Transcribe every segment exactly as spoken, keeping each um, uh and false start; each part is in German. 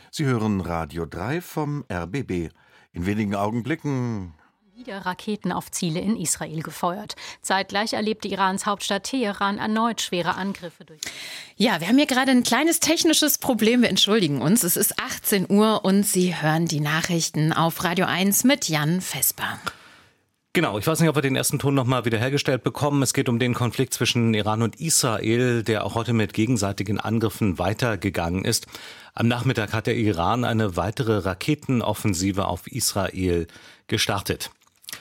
Sie hören Radio drei vom R B B. In wenigen Augenblicken wieder Raketen auf Ziele in Israel gefeuert. Zeitgleich erlebte Irans Hauptstadt Teheran erneut schwere Angriffe durch. Ja, wir haben hier gerade ein kleines technisches Problem. Wir entschuldigen uns. Es ist achtzehn Uhr und Sie hören die Nachrichten auf Radio eins mit Jan Vesper. Genau, ich weiß nicht, ob wir den ersten Ton noch mal wiederhergestellt bekommen. Es geht um den Konflikt zwischen Iran und Israel, der auch heute mit gegenseitigen Angriffen weitergegangen ist. Am Nachmittag hat der Iran eine weitere Raketenoffensive auf Israel gestartet.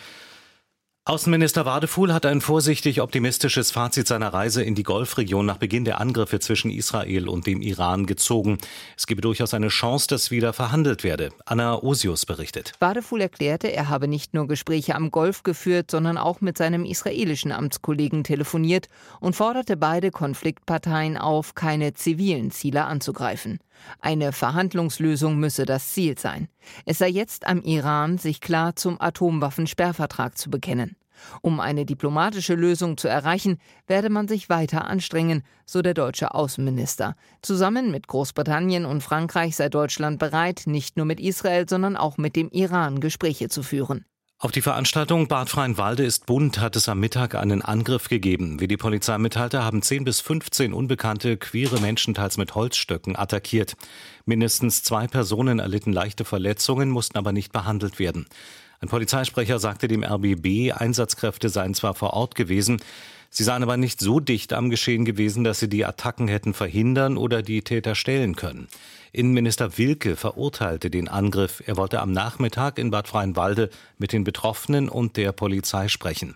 Außenminister Wadefuhl hat ein vorsichtig optimistisches Fazit seiner Reise in die Golfregion nach Beginn der Angriffe zwischen Israel und dem Iran gezogen. Es gebe durchaus eine Chance, dass wieder verhandelt werde. Anna Osius berichtet. Wadefuhl erklärte, er habe nicht nur Gespräche am Golf geführt, sondern auch mit seinem israelischen Amtskollegen telefoniert und forderte beide Konfliktparteien auf, keine zivilen Ziele anzugreifen. Eine Verhandlungslösung müsse das Ziel sein. Es sei jetzt am Iran, sich klar zum Atomwaffensperrvertrag zu bekennen. Um eine diplomatische Lösung zu erreichen, werde man sich weiter anstrengen, so der deutsche Außenminister. Zusammen mit Großbritannien und Frankreich sei Deutschland bereit, nicht nur mit Israel, sondern auch mit dem Iran Gespräche zu führen. Auf die Veranstaltung Bad Freienwalde ist bunt hat es am Mittag einen Angriff gegeben. Wie die Polizei mitteilte, haben zehn bis fünfzehn unbekannte queere Menschen teils mit Holzstöcken attackiert. Mindestens zwei Personen erlitten leichte Verletzungen, mussten aber nicht behandelt werden. Ein Polizeisprecher sagte dem R B B, Einsatzkräfte seien zwar vor Ort gewesen, sie seien aber nicht so dicht am Geschehen gewesen, dass sie die Attacken hätten verhindern oder die Täter stellen können. Innenminister Wilke verurteilte den Angriff. Er wollte am Nachmittag in Bad Freienwalde mit den Betroffenen und der Polizei sprechen.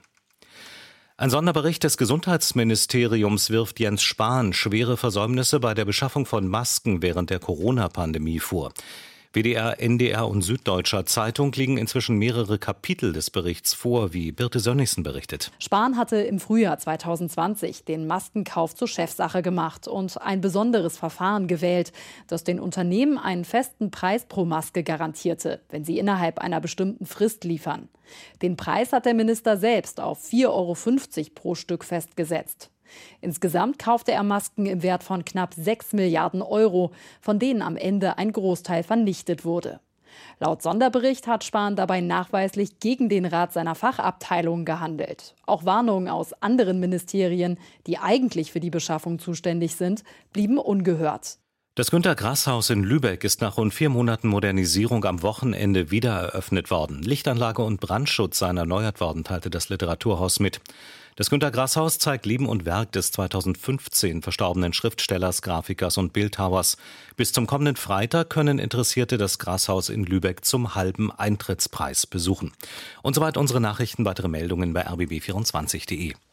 Ein Sonderbericht des Gesundheitsministeriums wirft Jens Spahn schwere Versäumnisse bei der Beschaffung von Masken während der Corona-Pandemie vor. W D R, N D R und Süddeutscher Zeitung liegen inzwischen mehrere Kapitel des Berichts vor, wie Birte Sönnigsen berichtet. Spahn hatte im Frühjahr zweitausendzwanzig den Maskenkauf zur Chefsache gemacht und ein besonderes Verfahren gewählt, das den Unternehmen einen festen Preis pro Maske garantierte, wenn sie innerhalb einer bestimmten Frist liefern. Den Preis hat der Minister selbst auf vier Euro fünfzig pro Stück festgesetzt. Insgesamt kaufte er Masken im Wert von knapp sechs Milliarden Euro, von denen am Ende ein Großteil vernichtet wurde. Laut Sonderbericht hat Spahn dabei nachweislich gegen den Rat seiner Fachabteilung gehandelt. Auch Warnungen aus anderen Ministerien, die eigentlich für die Beschaffung zuständig sind, blieben ungehört. Das Günter-Grass-Haus in Lübeck ist nach rund vier Monaten Modernisierung am Wochenende wieder eröffnet worden. Lichtanlage und Brandschutz seien erneuert worden, teilte das Literaturhaus mit. Das Günter-Grass-Haus zeigt Leben und Werk des zweitausendfünfzehn verstorbenen Schriftstellers, Grafikers und Bildhauers. Bis zum kommenden Freitag können Interessierte das Grass-Haus in Lübeck zum halben Eintrittspreis besuchen. Und soweit unsere Nachrichten, weitere Meldungen bei r b b vierundzwanzig punkt d e.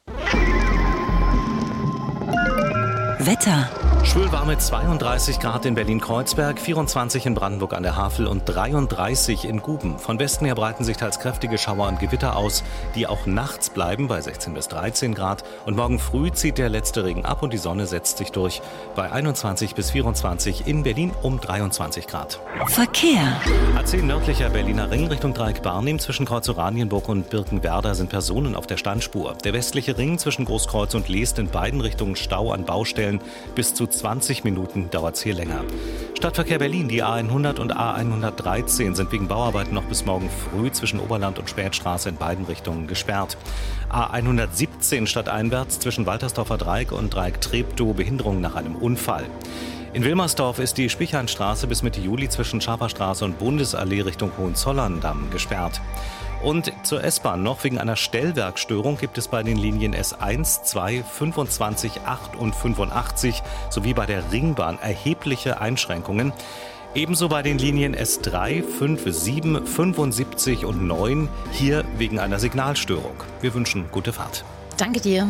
Wetter. Schwül warme zweiunddreißig Grad in Berlin-Kreuzberg, vierundzwanzig in Brandenburg an der Havel und dreiunddreißig in Guben. Von Westen her breiten sich teils kräftige Schauer und Gewitter aus, die auch nachts bleiben bei sechzehn bis dreizehn Grad. Und morgen früh zieht der letzte Regen ab und die Sonne setzt sich durch bei einundzwanzig bis vierundzwanzig, in Berlin um dreiundzwanzig Grad. Verkehr. A zehn nördlicher Berliner Ring Richtung Dreieck Barnim. Zwischen Kreuz Oranienburg und Birkenwerder sind Personen auf der Standspur. Der westliche Ring zwischen Großkreuz und Leest in beiden Richtungen Stau an Baustellen. Bis zu zwanzig Minuten dauert es hier länger. Stadtverkehr Berlin, die A hundert und A hundertdreizehn sind wegen Bauarbeiten noch bis morgen früh zwischen Oberland und Spätstraße in beiden Richtungen gesperrt. A hundertsiebzehn stadteinwärts zwischen Waltersdorfer Dreieck und Dreieck Treptow Behinderung nach einem Unfall. In Wilmersdorf ist die Spichernstraße bis Mitte Juli zwischen Schaferstraße und Bundesallee Richtung Hohenzollern-Damm gesperrt. Und zur S-Bahn noch, wegen einer Stellwerkstörung gibt es bei den Linien S eins, zwei, fünfundzwanzig, acht und fünfundachtzig sowie bei der Ringbahn erhebliche Einschränkungen. Ebenso bei den Linien S drei, fünf, sieben, fünfundsiebzig und neun, hier wegen einer Signalstörung. Wir wünschen gute Fahrt. Danke dir.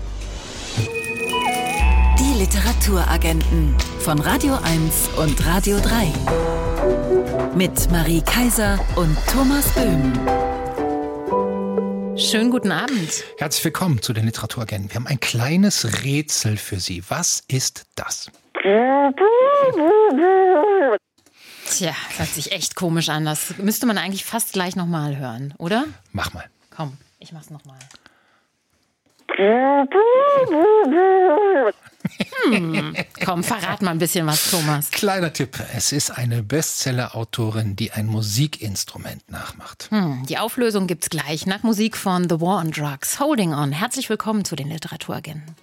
Die Literaturagenten von Radio eins und Radio drei. Mit Marie Kaiser und Thomas Böhm. Schönen guten Abend. Herzlich willkommen zu den Literaturagenten. Wir haben ein kleines Rätsel für Sie. Was ist das? Tja, hört sich echt komisch an. Das müsste man eigentlich fast gleich nochmal hören, oder? Mach mal. Komm, ich mach's nochmal. Hm, Komm, verrat mal ein bisschen was, Thomas. Kleiner Tipp, es ist eine Bestseller-Autorin, die ein Musikinstrument nachmacht. Hm, die Auflösung gibt's gleich nach Musik von The War on Drugs. Holding On. Herzlich willkommen zu den Literaturagenten.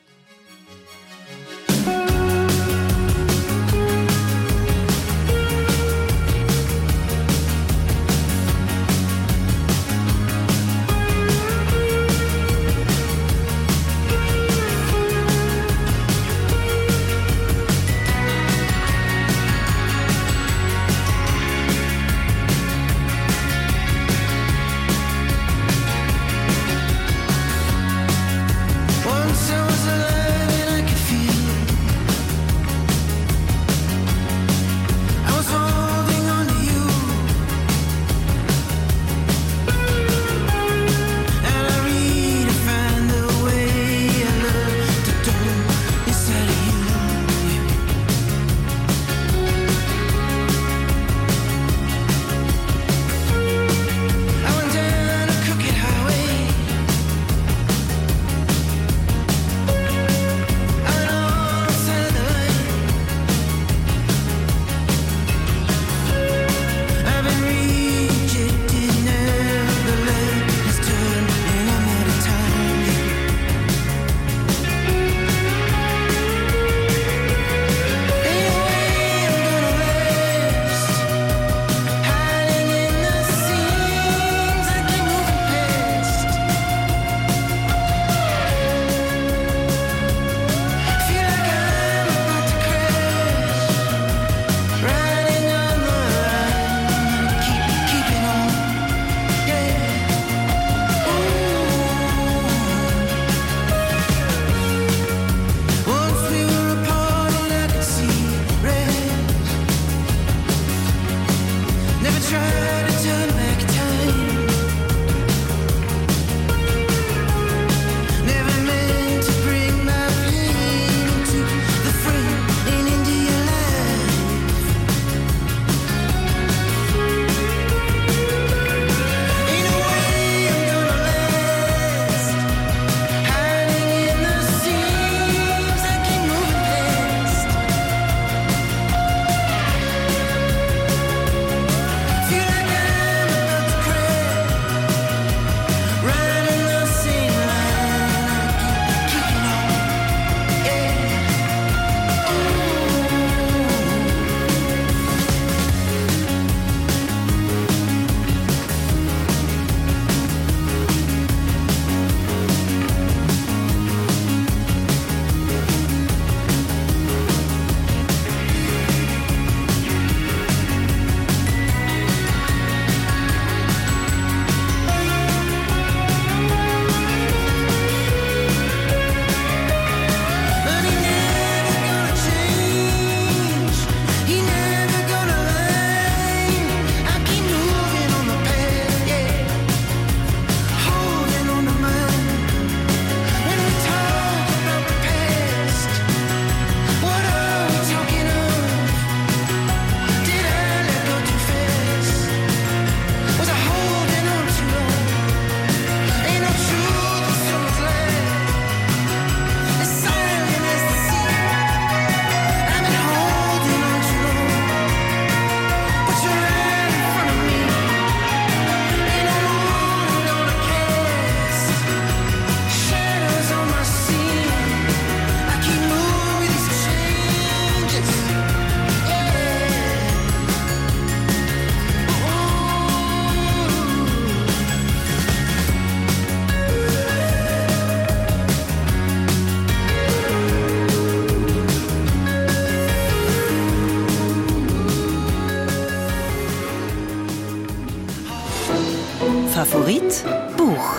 Favorit Buch.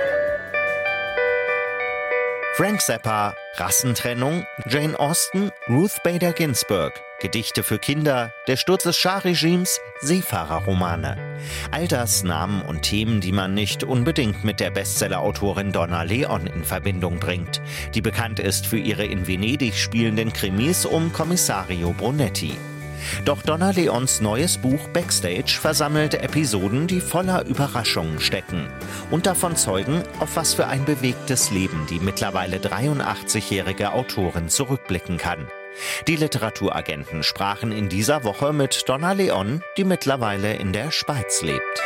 Frank Zappa, Rassentrennung, Jane Austen, Ruth Bader Ginsburg, Gedichte für Kinder, der Sturz des Schah-Regimes, Seefahrerromane. All das Namen und Themen, die man nicht unbedingt mit der Bestsellerautorin Donna Leon in Verbindung bringt, die bekannt ist für ihre in Venedig spielenden Krimis um Kommissario Brunetti. Doch Donna Leons neues Buch Backstage versammelt Episoden, die voller Überraschungen stecken und davon zeugen, auf was für ein bewegtes Leben die mittlerweile dreiundachtzigjährige Autorin zurückblicken kann. Die Literaturagenten sprachen in dieser Woche mit Donna Leon, die mittlerweile in der Schweiz lebt.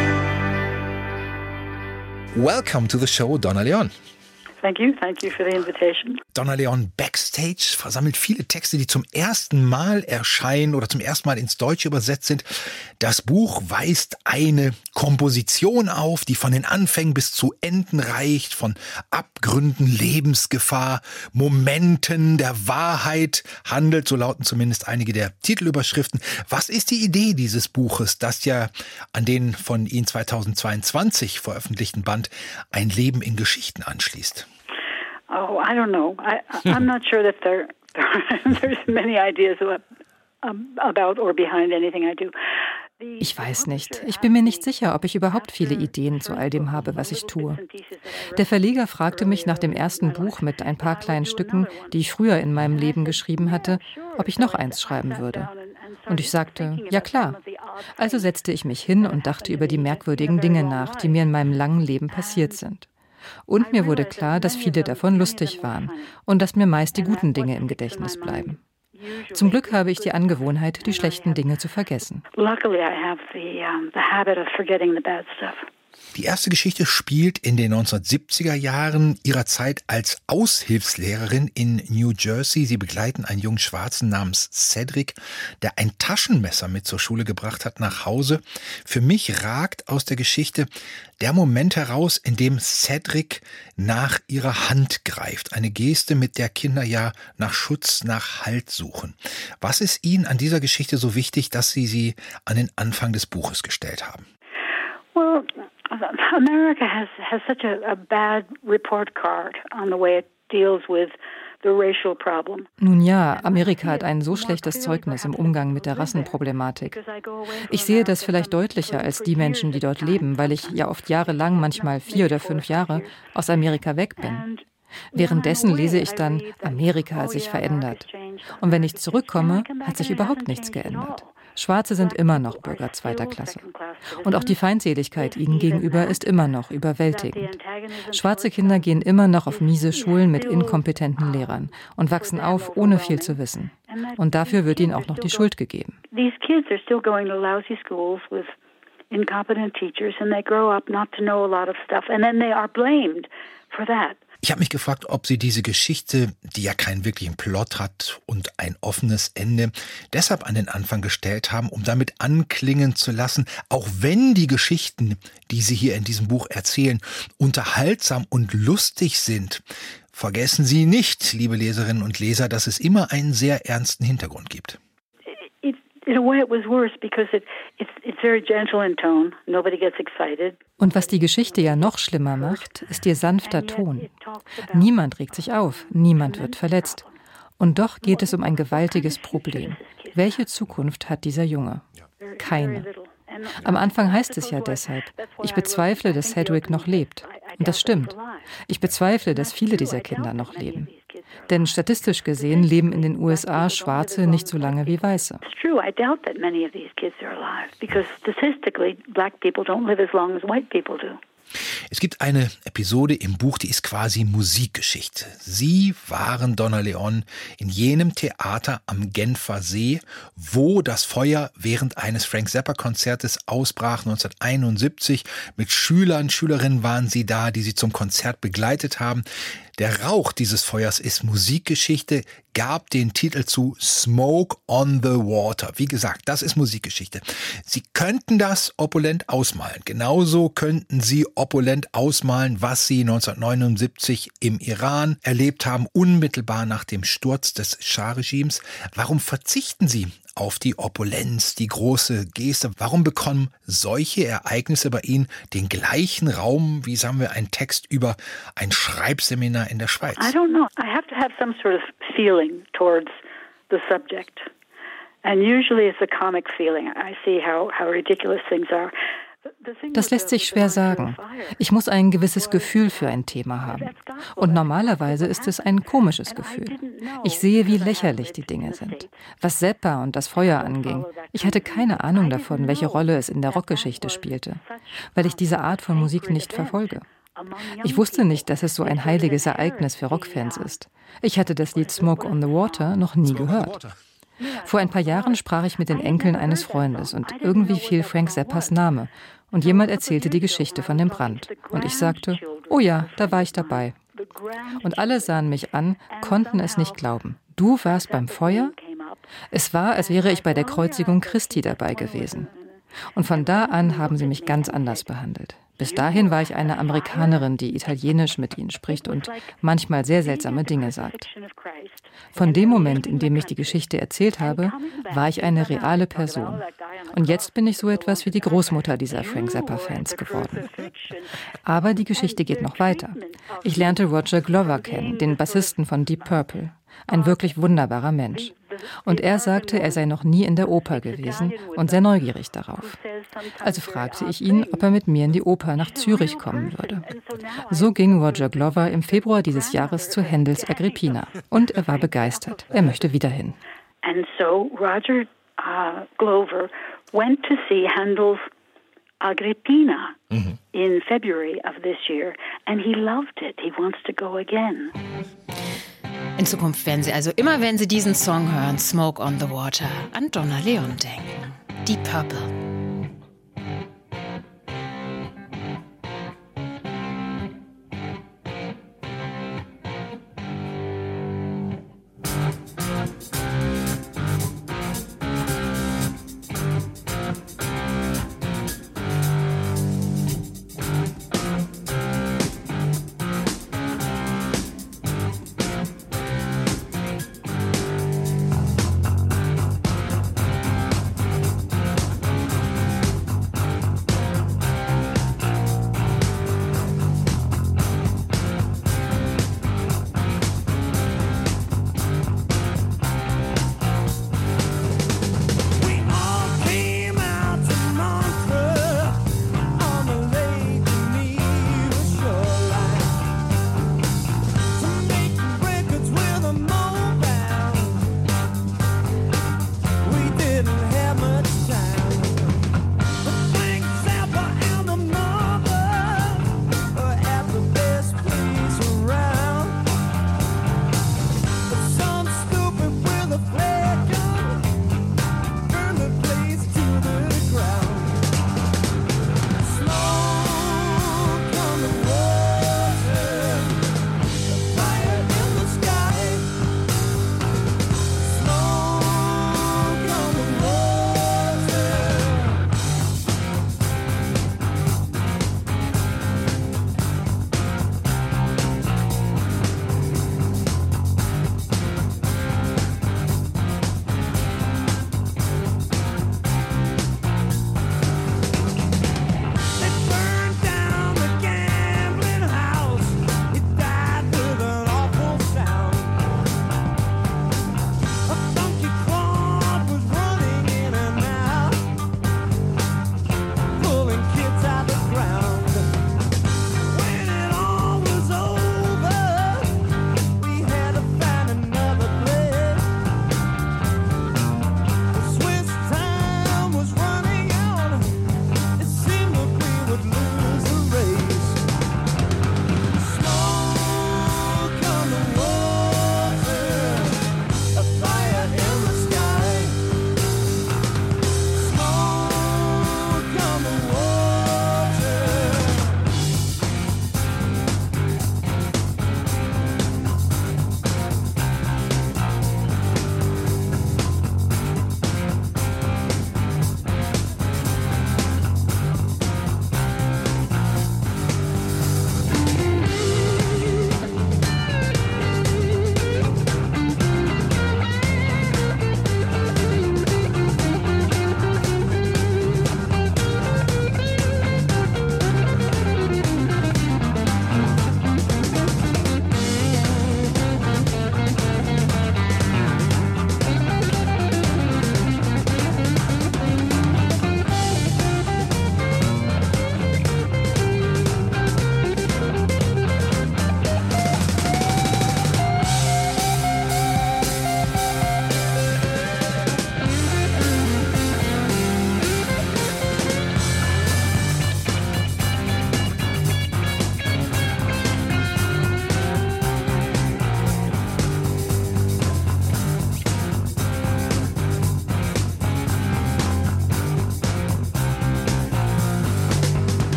Welcome to the show, Donna Leon. Thank you. Thank you for the invitation. Donna Leon Backstage versammelt viele Texte, die zum ersten Mal erscheinen oder zum ersten Mal ins Deutsche übersetzt sind. Das Buch weist eine Komposition auf, die von den Anfängen bis zu Enden reicht, von Abgründen, Lebensgefahr, Momenten der Wahrheit handelt, so lauten zumindest einige der Titelüberschriften. Was ist die Idee dieses Buches, das ja an den von Ihnen zweitausendzweiundzwanzig veröffentlichten Band Ein Leben in Geschichten anschließt? Oh, I don't know. I, I'm not sure that there there's many ideas about or behind anything I do. Ich weiß nicht. Ich bin mir nicht sicher, ob ich überhaupt viele Ideen zu all dem habe, was ich tue. Der Verleger fragte mich nach dem ersten Buch mit ein paar kleinen Stücken, die ich früher in meinem Leben geschrieben hatte, ob ich noch eins schreiben würde. Und ich sagte, ja klar. Also setzte ich mich hin und dachte über die merkwürdigen Dinge nach, die mir in meinem langen Leben passiert sind. Und mir wurde klar, dass viele davon lustig waren und dass mir meist die guten Dinge im Gedächtnis bleiben. Zum Glück habe ich die Angewohnheit, die schlechten Dinge zu vergessen. Die erste Geschichte spielt in den neunzehnhundertsiebziger Jahren ihrer Zeit als Aushilfslehrerin in New Jersey. Sie begleiten einen jungen Schwarzen namens Cedric, der ein Taschenmesser mit zur Schule gebracht hat, nach Hause. Für mich ragt aus der Geschichte der Moment heraus, in dem Cedric nach ihrer Hand greift. Eine Geste, mit der Kinder ja nach Schutz, nach Halt suchen. Was ist Ihnen an dieser Geschichte so wichtig, dass Sie sie an den Anfang des Buches gestellt haben? Well, America has has such a, a bad report card on the way it deals with the racial problem. Nun ja, Amerika hat ein so schlechtes Zeugnis im Umgang mit der Rassenproblematik. Ich sehe das vielleicht deutlicher als die Menschen, die dort leben, weil ich ja oft jahrelang, manchmal vier oder fünf Jahre, aus Amerika weg bin. Währenddessen lese ich dann, Amerika hat sich verändert. Und wenn ich zurückkomme, hat sich überhaupt nichts geändert. Schwarze sind immer noch Bürger zweiter Klasse. Und auch die Feindseligkeit ihnen gegenüber ist immer noch überwältigend. Schwarze Kinder gehen immer noch auf miese Schulen mit inkompetenten Lehrern und wachsen auf, ohne viel zu wissen. Und dafür wird ihnen auch noch die Schuld gegeben. These kids are still going to lousy schools with incompetent teachers and they grow up not to know a lot of stuff and then they are blamed for that. Ich habe mich gefragt, ob Sie diese Geschichte, die ja keinen wirklichen Plot hat und ein offenes Ende, deshalb an den Anfang gestellt haben, um damit anklingen zu lassen, auch wenn die Geschichten, die Sie hier in diesem Buch erzählen, unterhaltsam und lustig sind, vergessen Sie nicht, liebe Leserinnen und Leser, dass es immer einen sehr ernsten Hintergrund gibt. Und was die Geschichte ja noch schlimmer macht, ist ihr sanfter Ton. Niemand regt sich auf, niemand wird verletzt. Und doch geht es um ein gewaltiges Problem. Welche Zukunft hat dieser Junge? Keine. Am Anfang heißt es ja deshalb, ich bezweifle, dass Cedric noch lebt. Und das stimmt. Ich bezweifle, dass viele dieser Kinder noch leben. Denn statistisch gesehen leben in den U S A Schwarze nicht so lange wie Weiße. Es gibt eine Episode im Buch, die ist quasi Musikgeschichte. Sie waren, Donna Leon, in jenem Theater am Genfer See, wo das Feuer während eines Frank Zappa-Konzertes ausbrach neunzehnhunderteinundsiebzig. Mit Schülern, Schülerinnen waren Sie da, die Sie zum Konzert begleitet haben. Der Rauch dieses Feuers ist Musikgeschichte, gab den Titel zu Smoke on the Water. Wie gesagt, das ist Musikgeschichte. Sie könnten das opulent ausmalen. Genauso könnten Sie opulent ausmalen, was Sie neunzehnhundertneunundsiebzig im Iran erlebt haben, unmittelbar nach dem Sturz des Schah-Regimes. Warum verzichten Sie auf die Opulenz, die große Geste? Warum bekommen solche Ereignisse bei Ihnen den gleichen Raum, wie sagen wir, ein Text über ein Schreibseminar in der Schweiz? I don't know. I have to have some sort of feeling towards the subject. And usually it's a comic feeling. I see how, how ridiculous things are. Das lässt sich schwer sagen. Ich muss ein gewisses Gefühl für ein Thema haben. Und normalerweise ist es ein komisches Gefühl. Ich sehe, wie lächerlich die Dinge sind. Was Zappa und das Feuer anging, ich hatte keine Ahnung davon, welche Rolle es in der Rockgeschichte spielte, weil ich diese Art von Musik nicht verfolge. Ich wusste nicht, dass es so ein heiliges Ereignis für Rockfans ist. Ich hatte das Lied Smoke on the Water noch nie gehört. Vor ein paar Jahren sprach ich mit den Enkeln eines Freundes und irgendwie fiel Frank Zappas Name. Und jemand erzählte die Geschichte von dem Brand. Und ich sagte, oh ja, da war ich dabei. Und alle sahen mich an, konnten es nicht glauben. Du warst beim Feuer? Es war, als wäre ich bei der Kreuzigung Christi dabei gewesen. Und von da an haben sie mich ganz anders behandelt. Bis dahin war ich eine Amerikanerin, die Italienisch mit ihnen spricht und manchmal sehr seltsame Dinge sagt. Von dem Moment, in dem ich die Geschichte erzählt habe, war ich eine reale Person. Und jetzt bin ich so etwas wie die Großmutter dieser Frank Zappa-Fans geworden. Aber die Geschichte geht noch weiter. Ich lernte Roger Glover kennen, den Bassisten von Deep Purple. Ein wirklich wunderbarer Mensch. Und er sagte, er sei noch nie in der Oper gewesen und sehr neugierig darauf. Also fragte ich ihn, ob er mit mir in die Oper nach Zürich kommen würde. So ging Roger Glover im Februar dieses Jahres zu Händels Agrippina. Und er war begeistert. Er möchte wieder hin. And so Roger uh, Glover went to see Handel's Agrippina mhm. in February of this year. And he loved it. He wants to go again. In Zukunft werden Sie also immer, wenn Sie diesen Song hören, Smoke on the Water, an Donna Leon denken. Deep Purple.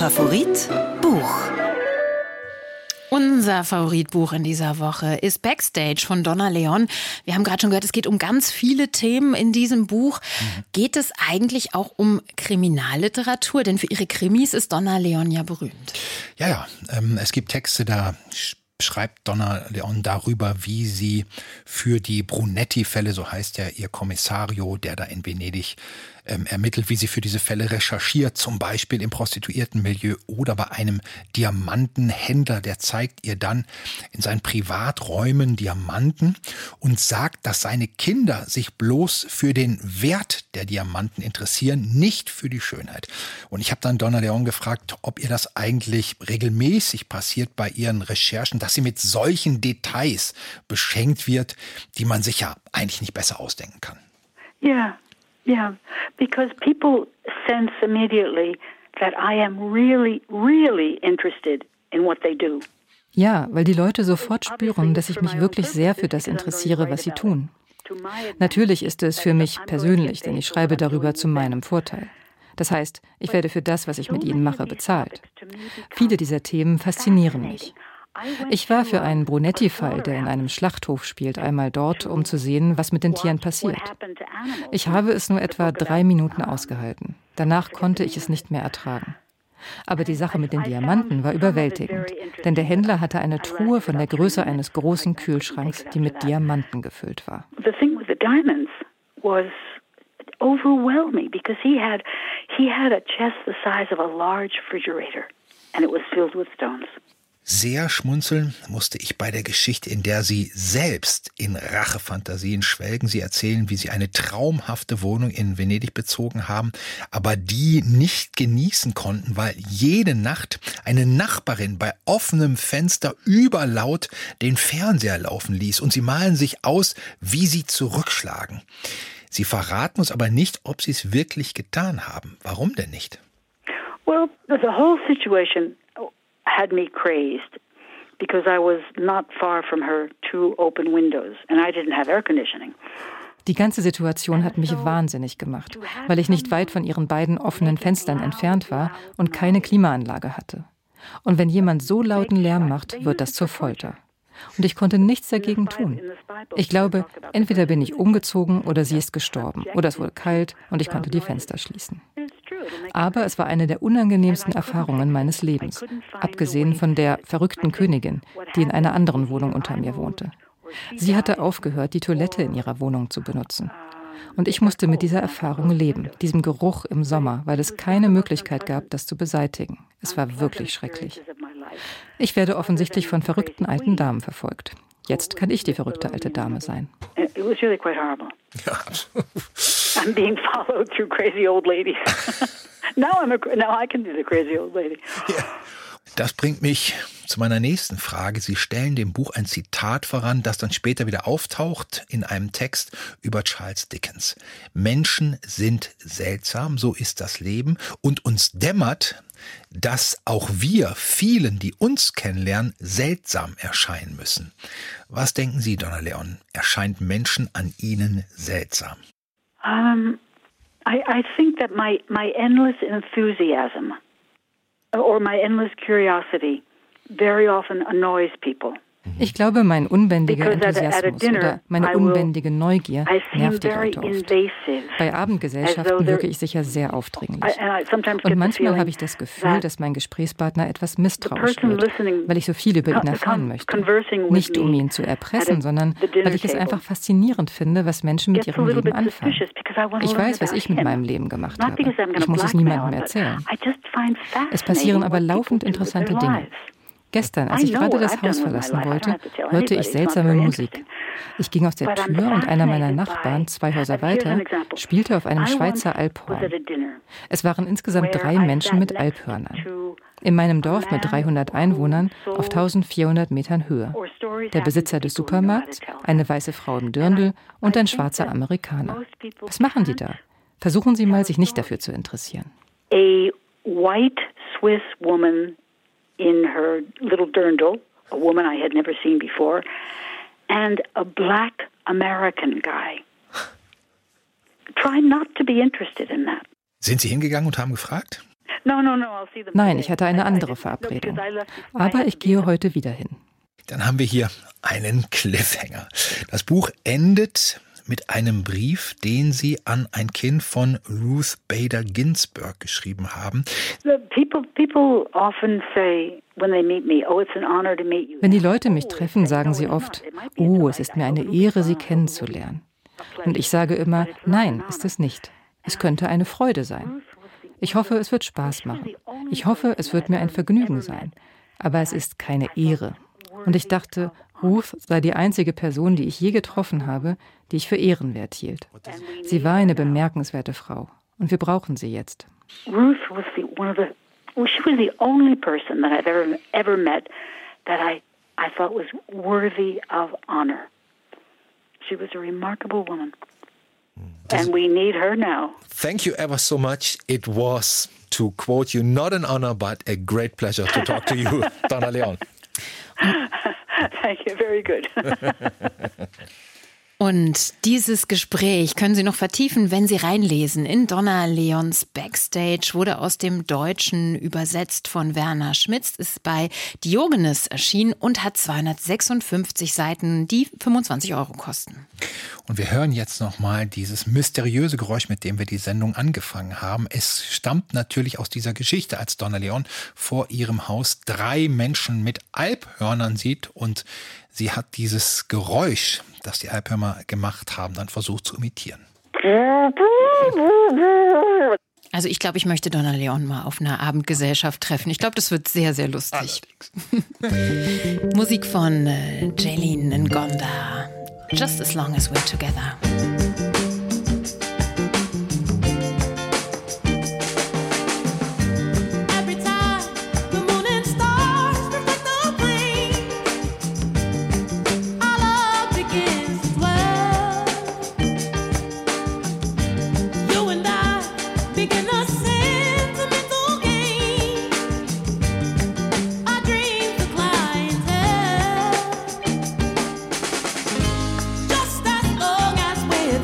Favorit Buch. Unser Favoritbuch in dieser Woche ist Backstage von Donna Leon. Wir haben gerade schon gehört, es geht um ganz viele Themen in diesem Buch. Mhm. Geht es eigentlich auch um Kriminalliteratur? Denn für ihre Krimis ist Donna Leon ja berühmt. Ja, ja. Ähm, es gibt Texte, da schreibt Donna Leon darüber, wie sie für die Brunetti-Fälle, so heißt ja ihr Kommissario, der da in Venedig ähm, ermittelt, wie sie für diese Fälle recherchiert, zum Beispiel im Prostituiertenmilieu oder bei einem Diamantenhändler. Der zeigt ihr dann in seinen Privaträumen Diamanten und sagt, dass seine Kinder sich bloß für den Wert der Diamanten interessieren, nicht für die Schönheit. Und ich habe dann Donna Leon gefragt, ob ihr das eigentlich regelmäßig passiert bei ihren Recherchen, dass sie mit solchen Details beschenkt wird, die man sich ja eigentlich nicht besser ausdenken kann. Yeah, yeah, because people sense immediately that I am really, really interested in what they do. Ja, weil die Leute sofort spüren, dass ich mich wirklich sehr für das interessiere, was sie tun. Natürlich ist es für mich persönlich, denn ich schreibe darüber zu meinem Vorteil. Das heißt, ich werde für das, was ich mit ihnen mache, bezahlt. Viele dieser Themen faszinieren mich. Ich war für einen Brunetti-Fall, der in einem Schlachthof spielt, einmal dort, um zu sehen, was mit den Tieren passiert. Ich habe es nur etwa drei Minuten ausgehalten. Danach konnte ich es nicht mehr ertragen. Aber die Sache mit den Diamanten war überwältigend, denn der Händler hatte eine Truhe von der Größe eines großen Kühlschranks, die mit Diamanten gefüllt war. The thing with the diamonds was overwhelming because he had he had a chest the size of a large refrigerator and it was filled with stones. Sehr schmunzeln musste ich bei der Geschichte, in der Sie selbst in Rachefantasien schwelgen. Sie erzählen, wie Sie eine traumhafte Wohnung in Venedig bezogen haben, aber die nicht genießen konnten, weil jede Nacht eine Nachbarin bei offenem Fenster überlaut den Fernseher laufen ließ. Und Sie malen sich aus, wie Sie zurückschlagen. Sie verraten uns aber nicht, ob Sie es wirklich getan haben. Warum denn nicht? Well, the whole situation had me crazed because I was not far from her two open windows and I didn't have air conditioning. Die ganze Situation hat mich wahnsinnig gemacht, weil ich nicht weit von ihren beiden offenen Fenstern entfernt war und keine Klimaanlage hatte. Und wenn jemand so lauten Lärm macht, wird das zur Folter. Und ich konnte nichts dagegen tun. Ich glaube, entweder bin ich umgezogen oder sie ist gestorben. Oder es wurde kalt und ich konnte die Fenster schließen. Aber es war eine der unangenehmsten Erfahrungen meines Lebens, abgesehen von der verrückten Königin, die in einer anderen Wohnung unter mir wohnte. Sie hatte aufgehört, die Toilette in ihrer Wohnung zu benutzen. Und ich musste mit dieser Erfahrung leben, diesem Geruch im Sommer, weil es keine Möglichkeit gab, das zu beseitigen. Es war wirklich schrecklich. Ich werde offensichtlich von verrückten alten Damen verfolgt. Jetzt kann ich die verrückte alte Dame sein. It was really quite horrible. I'm being followed through crazy old ladies. now I'm a, now I can be the crazy old lady. Ja. Das bringt mich zu meiner nächsten Frage. Sie stellen dem Buch ein Zitat voran, das dann später wieder auftaucht in einem Text über Charles Dickens. Menschen sind seltsam, so ist das Leben. Und uns dämmert, dass auch wir vielen, die uns kennenlernen, seltsam erscheinen müssen. Was denken Sie, Donna Leon? Erscheint Menschen an Ihnen seltsam? Um, I, I think that my, my endless enthusiasm or my endless curiosity very often annoys people. Ich glaube, mein unbändiger Enthusiasmus oder meine unbändige Neugier nervt die Leute oft. Bei Abendgesellschaften wirke ich sicher sehr aufdringlich. Und manchmal habe ich das Gefühl, dass mein Gesprächspartner etwas misstrauisch wird, weil ich so viel über ihn erfahren möchte. Nicht um ihn zu erpressen, sondern weil ich es einfach faszinierend finde, was Menschen mit ihrem Leben anfangen. Ich weiß, was ich mit meinem Leben gemacht habe. Ich muss es niemandem erzählen. Es passieren aber laufend interessante Dinge. Gestern, als ich gerade das Haus verlassen wollte, hörte ich seltsame Musik. Ich ging aus der Tür und einer meiner Nachbarn, zwei Häuser weiter, spielte auf einem Schweizer Alphorn. Es waren insgesamt drei Menschen mit Alphörnern. In meinem Dorf mit dreihundert Einwohnern auf eintausendvierhundert Metern Höhe. Der Besitzer des Supermarkts, eine weiße Frau im Dirndl und ein schwarzer Amerikaner. Was machen die da? Versuchen Sie mal, sich nicht dafür zu interessieren. A white Swiss woman in her little dirndl, a woman I had never seen before, and a black American guy. Try not to be interested in that. Sind Sie hingegangen und haben gefragt? Nein, ich hatte eine andere Verabredung. Aber ich gehe heute wieder hin. Dann haben wir hier einen Cliffhanger. Das Buch endet mit einem Brief, den Sie an ein Kind von Ruth Bader Ginsburg geschrieben haben. Wenn die Leute mich treffen, sagen sie oft, oh, es ist mir eine Ehre, Sie kennenzulernen. Und ich sage immer, nein, ist es nicht. Es könnte eine Freude sein. Ich hoffe, es wird Spaß machen. Ich hoffe, es wird mir ein Vergnügen sein. Aber es ist keine Ehre. Und ich dachte, Ruth sei die einzige Person, die ich je getroffen habe, die ich für ehrenwert hielt. Sie war eine bemerkenswerte Frau. Und wir brauchen sie jetzt. Ruth was the one of the well, she was the only person that I've ever ever met that I I thought was worthy of honor. She was a remarkable woman. And we need her now. Thank you ever so much. It was, to quote you, not an honor, but a great pleasure to talk to you, Donna Leon. Thank you, very good. Und dieses Gespräch können Sie noch vertiefen, wenn Sie reinlesen. In Donna Leons Backstage, wurde aus dem Deutschen übersetzt von Werner Schmitz, ist bei Diogenes erschienen und hat zweihundertsechsundfünfzig Seiten, die fünfundzwanzig Euro kosten. Und wir hören jetzt nochmal dieses mysteriöse Geräusch, mit dem wir die Sendung angefangen haben. Es stammt natürlich aus dieser Geschichte, als Donna Leon vor ihrem Haus drei Menschen mit Alphörnern sieht und sie hat dieses Geräusch, das die Alphörner gemacht haben, dann versucht zu imitieren. Also ich glaube, ich möchte Donna Leon mal auf einer Abendgesellschaft treffen. Ich glaube, das wird sehr, sehr lustig. Musik von äh, Jaylene Ngonda. Just as long as we're together. Just as long as we're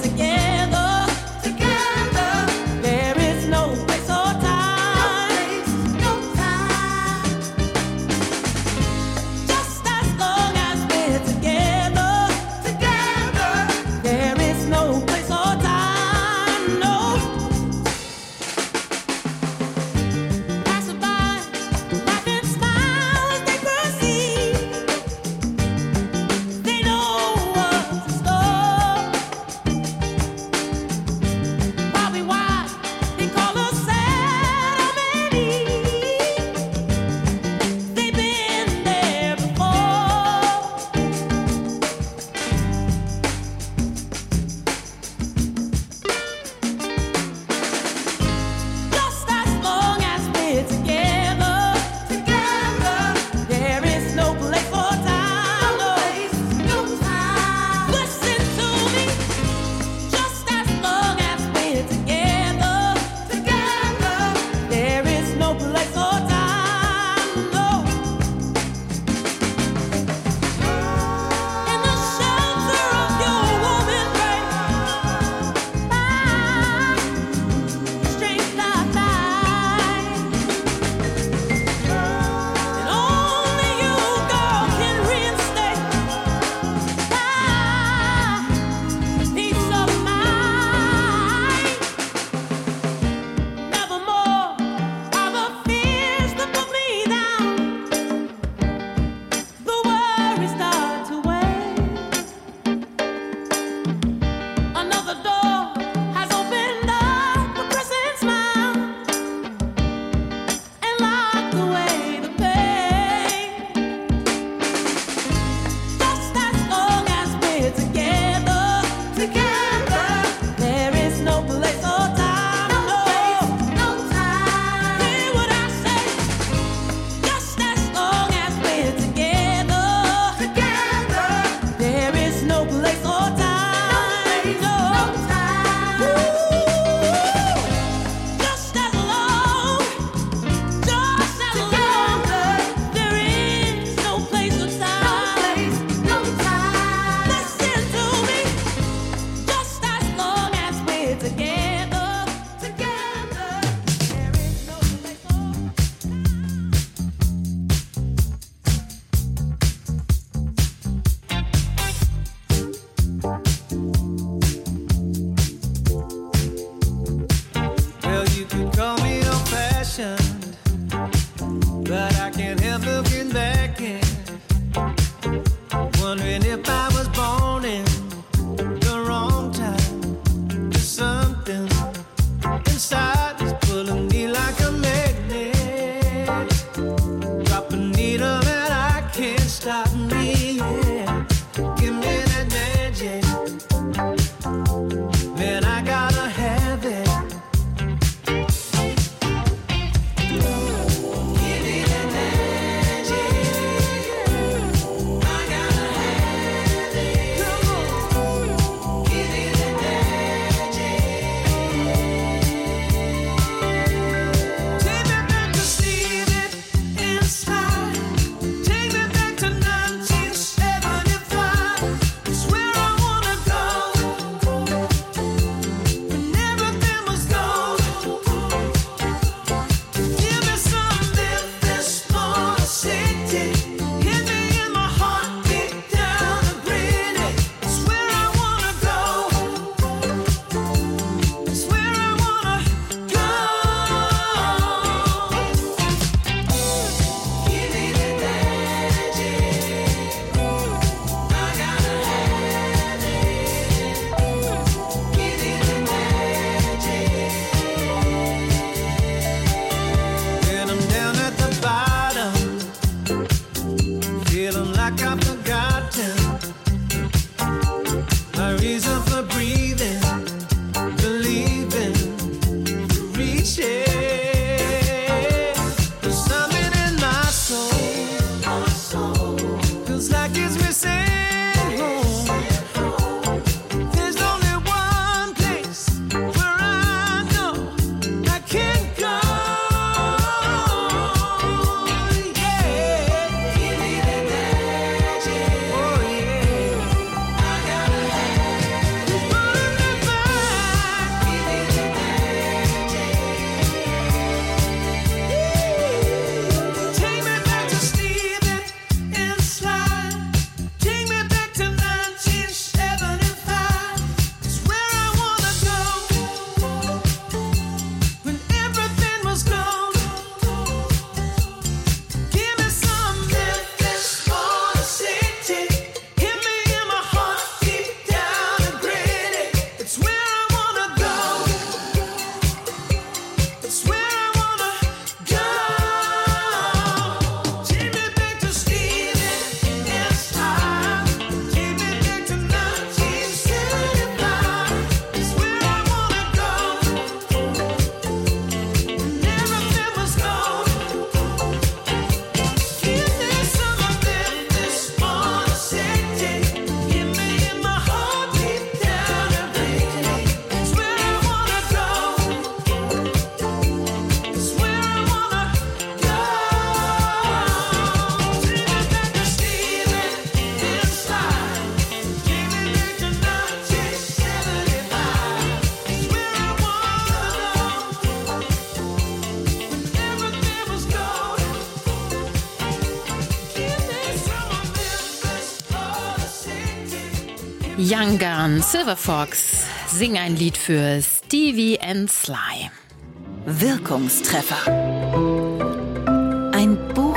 like I've forgotten my reason for breathing, believing, reaching. There's something in my soul, feels like it's missing. Young Guns, Silver Fox, sing ein Lied für Stevie and Sly. Wirkungstreffer. Ein Buch,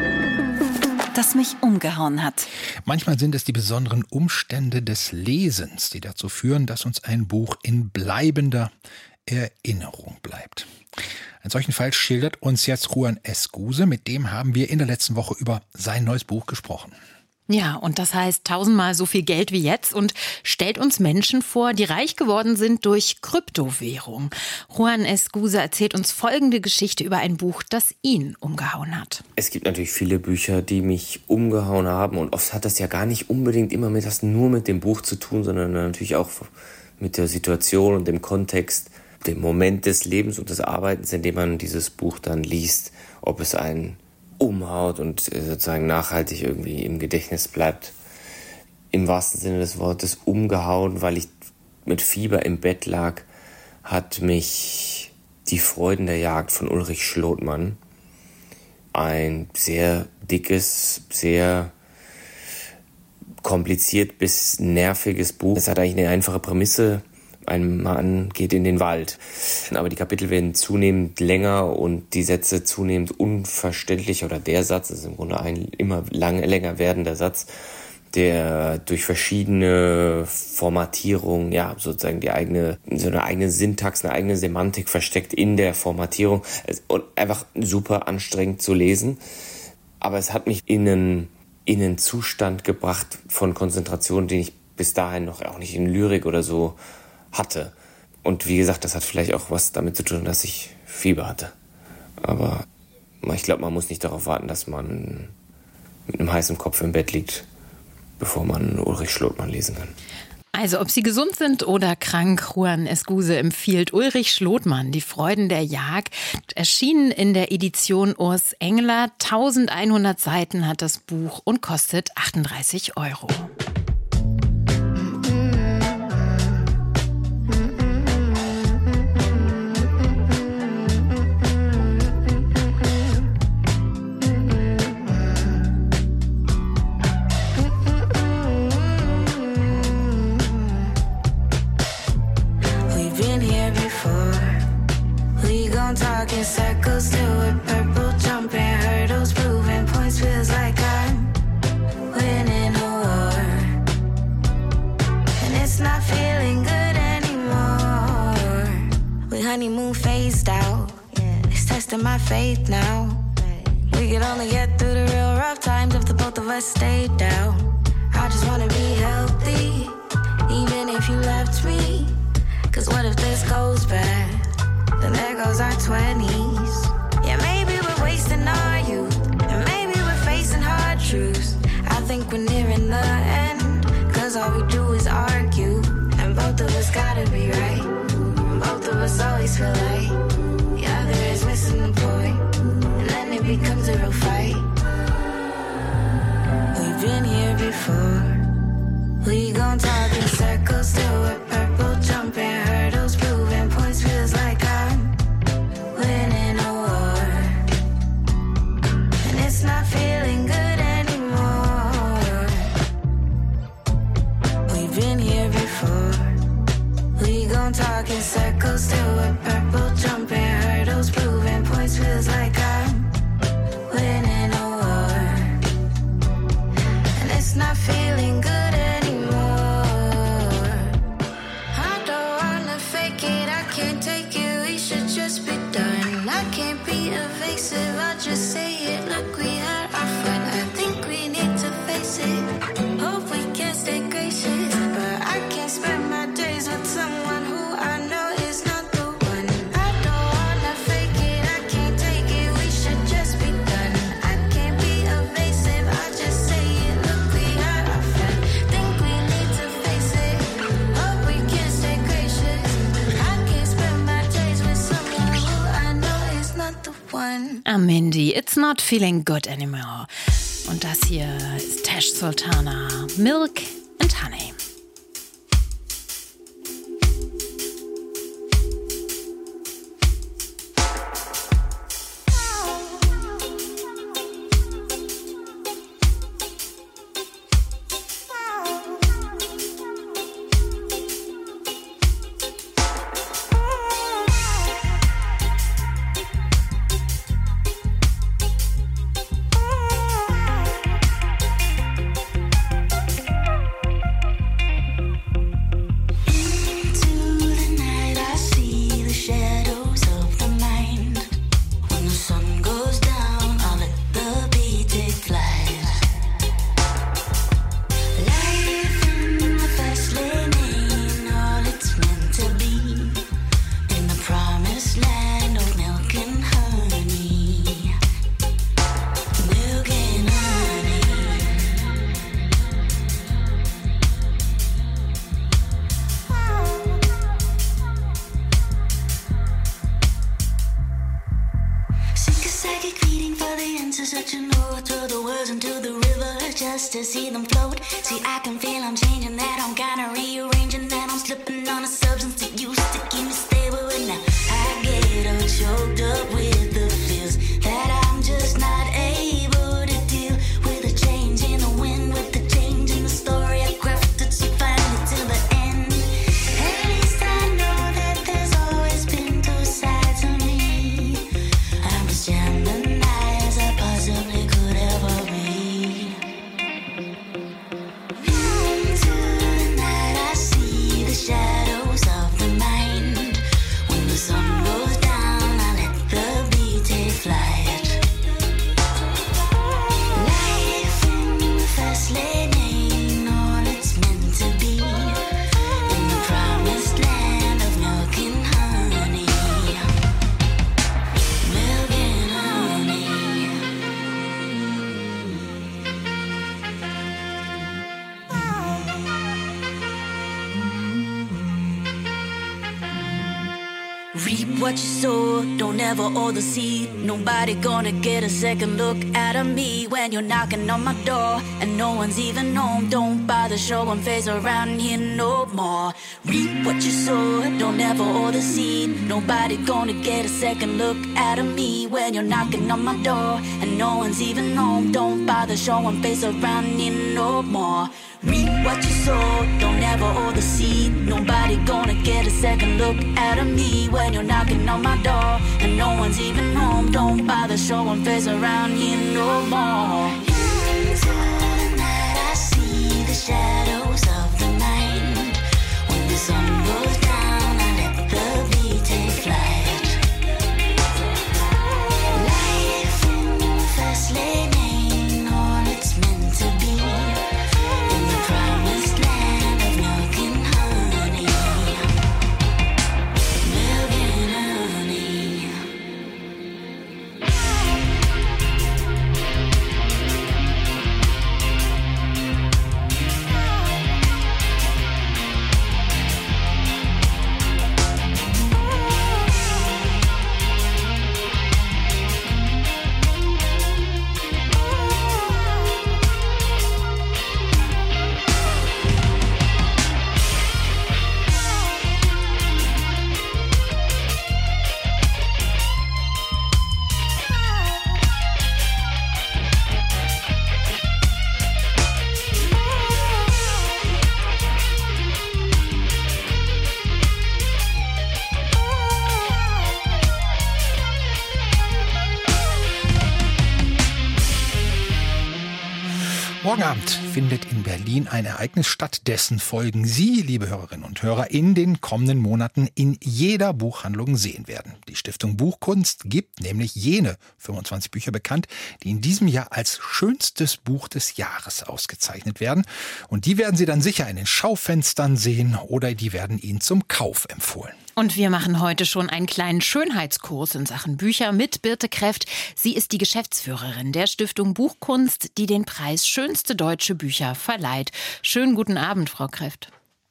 das mich umgehauen hat. Manchmal sind es die besonderen Umstände des Lesens, die dazu führen, dass uns ein Buch in bleibender Erinnerung bleibt. Einen solchen Fall schildert uns jetzt Juan Escuse, mit dem haben wir in der letzten Woche über sein neues Buch gesprochen. Ja, und das heißt tausendmal so viel Geld wie jetzt und stellt uns Menschen vor, die reich geworden sind durch Kryptowährung. Juan Escuse erzählt uns folgende Geschichte über ein Buch, das ihn umgehauen hat. Es gibt natürlich viele Bücher, die mich umgehauen haben und oft hat das ja gar nicht unbedingt immer mit das nur mit dem Buch zu tun, sondern natürlich auch mit der Situation und dem Kontext, dem Moment des Lebens und des Arbeitens, in dem man dieses Buch dann liest, ob es einen umhaut und sozusagen nachhaltig irgendwie im Gedächtnis bleibt. Im wahrsten Sinne des Wortes umgehauen, weil ich mit Fieber im Bett lag, hat mich Die Freuden der Jagd von Ulrich Schlotmann, ein sehr dickes, sehr kompliziert bis nerviges Buch. Es hat eigentlich eine einfache Prämisse. Ein Mann geht in den Wald. Aber die Kapitel werden zunehmend länger und die Sätze zunehmend unverständlicher. Oder der Satz ist im Grunde ein immer lang, länger werdender Satz, der durch verschiedene Formatierungen, ja, sozusagen die eigene, so eine eigene Syntax, eine eigene Semantik versteckt in der Formatierung. Und einfach super anstrengend zu lesen. Aber es hat mich in einen, in einen Zustand gebracht von Konzentration, den ich bis dahin noch auch nicht in Lyrik oder so hatte. Und wie gesagt, das hat vielleicht auch was damit zu tun, dass ich Fieber hatte. Aber ich glaube, man muss nicht darauf warten, dass man mit einem heißen Kopf im Bett liegt, bevor man Ulrich Schlotmann lesen kann. Also, ob Sie gesund sind oder krank, Juan Escuse empfiehlt Ulrich Schlotmann, Die Freuden der Jagd, erschienen in der Edition Urs Engeler. eintausendeinhundert Seiten hat das Buch und kostet achtunddreißig Euro. Talking circles till we're purple, jumping hurdles, proving points. Feels like I'm winning a war. never stay down. I just wanna be healthy, even if you left me. Cause what if this goes bad? Then there goes our twenties. Yeah, maybe we're wasting our youth, and maybe we're facing hard truths. I think we're nearing the end, cause all we do is argue. And both of us gotta be right, and both of us always feel like the other is missing the point, and then it becomes a real fight. We've been here before. We gon' talk in circles till we're purple, jumping hurdles, proving points. Feels like I'm winning a war, and it's not feeling good anymore. We've been here before. We gon' talk in circles till we're purple, jumping hurdles, proving points. Feels like I'm winning a war, and it's not feeling good anymore. I don't wanna fake it, I can't take it, we should just be done. I can't be evasive, I'll just say it. Look, we had our fun, I think we need to face it. Hope we can stay gracious, but I can't spend my days with someone who I know is not the one. I don't wanna fake it, I can't take it, we should just be done. I can't be evasive, I'll just say it. Look, we had our fun, think we need to face it. Hope we can stay gracious, I can't spend my days with someone who I know is not the one. Amindi, It's Not Feeling Good Anymore. Und das hier ist Tash Sultana, Milk and Honey. To see them float. See, I can feel I'm changing, that I'm kinda rearranging, that I'm slipping on a substance that used to keep me stable. And now I get all choked up with the feels that I'm just not able to deal with the change in the wind, with the change in the story I crafted so finally till the end. At least I know that there's always been two sides of me. I'm as Gemini as I possibly could ever be. Shadows of the mind. When the sun goes down, I let the beat take flight. Life in the fast lane ain't all it's meant to be. In the promised land of milk and honey. Milk and honey. Reap what you sow, don't ever owe the seed. Nobody gonna get a second look out of me when you're knocking on my door and no one's even home. Don't bother showing face around here no more. Reap what you sow, don't ever owe the seed. Nobody gonna get a second look out of me when you're knocking on my door and no one's even home. Don't bother showing face around here no more. Reap what you sow, don't ever owe the seed. Nobody gonna get a second look out of me when you're knocking on my door and no one's even home. Don't bother showing face around here no more. Into the night I see the shadows of the mind. When the sun goes down I let the beat take flight. Life in the fast lane ain't all it's meant to Morgen Abend findet in Berlin ein Ereignis statt, dessen Folgen Sie, liebe Hörerinnen und Hörer, in den kommenden Monaten in jeder Buchhandlung sehen werden. Die Stiftung Buchkunst gibt nämlich jene fünfundzwanzig Bücher bekannt, die in diesem Jahr als schönstes Buch des Jahres ausgezeichnet werden. Und die werden Sie dann sicher in den Schaufenstern sehen oder die werden Ihnen zum Kauf empfohlen. Und wir machen heute schon einen kleinen Schönheitskurs in Sachen Bücher mit Birte Kreft. Sie ist die Geschäftsführerin der Stiftung Buchkunst, die den Preis Schönste deutsche Bücher verleiht. Schönen guten Abend, Frau Kreft.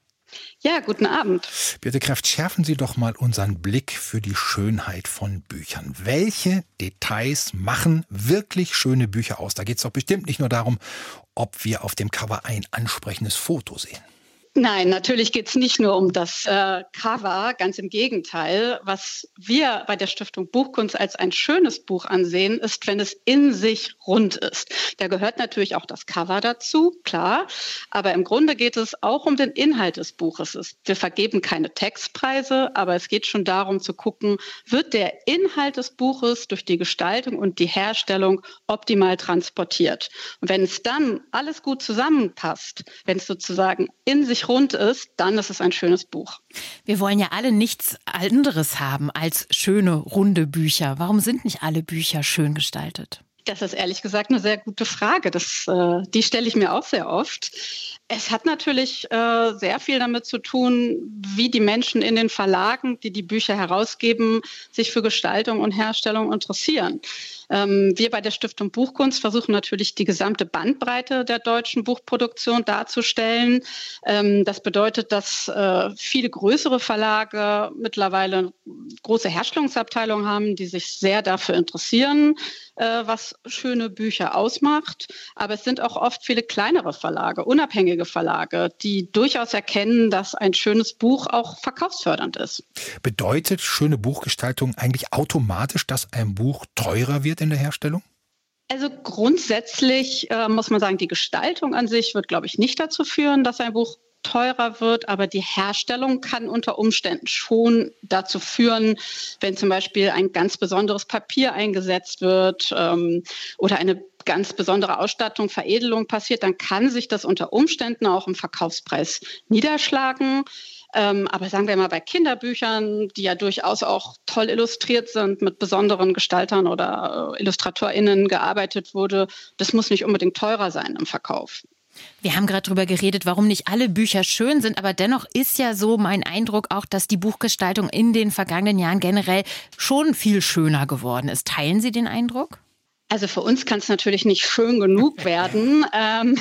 Ja, guten Abend. Birte Kreft, schärfen Sie doch mal unseren Blick für die Schönheit von Büchern. Welche Details machen wirklich schöne Bücher aus? Da geht es doch bestimmt nicht nur darum, ob wir auf dem Cover ein ansprechendes Foto sehen. Nein, natürlich geht es nicht nur um das äh, Cover, ganz im Gegenteil. Was wir bei der Stiftung Buchkunst als ein schönes Buch ansehen, ist, wenn es in sich rund ist. Da gehört natürlich auch das Cover dazu, klar. Aber im Grunde geht es auch um den Inhalt des Buches. Wir vergeben keine Textpreise, aber es geht schon darum zu gucken, wird der Inhalt des Buches durch die Gestaltung und die Herstellung optimal transportiert. Und wenn es dann alles gut zusammenpasst, wenn es sozusagen in sich rund ist, dann ist es ein schönes Buch. Wir wollen ja alle nichts anderes haben als schöne, runde Bücher. Warum sind nicht alle Bücher schön gestaltet? Das ist ehrlich gesagt eine sehr gute Frage. Das, äh, die stelle ich mir auch sehr oft. Es hat natürlich äh, sehr viel damit zu tun, wie die Menschen in den Verlagen, die die Bücher herausgeben, sich für Gestaltung und Herstellung interessieren. Ähm, wir bei der Stiftung Buchkunst versuchen natürlich die gesamte Bandbreite der deutschen Buchproduktion darzustellen. Ähm, das bedeutet, dass äh, viele größere Verlage mittlerweile große Herstellungsabteilungen haben, die sich sehr dafür interessieren, äh, was schöne Bücher ausmacht. Aber es sind auch oft viele kleinere Verlage, unabhängige Verlage, die durchaus erkennen, dass ein schönes Buch auch verkaufsfördernd ist. Bedeutet schöne Buchgestaltung eigentlich automatisch, dass ein Buch teurer wird in der Herstellung? Also grundsätzlich äh, muss man sagen, die Gestaltung an sich wird, glaube ich, nicht dazu führen, dass ein Buch teurer wird, aber die Herstellung kann unter Umständen schon dazu führen, wenn zum Beispiel ein ganz besonderes Papier eingesetzt wird ähm, oder eine ganz besondere Ausstattung, Veredelung passiert, dann kann sich das unter Umständen auch im Verkaufspreis niederschlagen. Ähm, aber sagen wir mal bei Kinderbüchern, die ja durchaus auch toll illustriert sind, mit besonderen Gestaltern oder äh, IllustratorInnen gearbeitet wurde, das muss nicht unbedingt teurer sein im Verkauf. Wir haben gerade darüber geredet, warum nicht alle Bücher schön sind, aber dennoch ist ja so mein Eindruck auch, dass die Buchgestaltung in den vergangenen Jahren generell schon viel schöner geworden ist. Teilen Sie den Eindruck? Also für uns kann es natürlich nicht schön genug werden, ähm,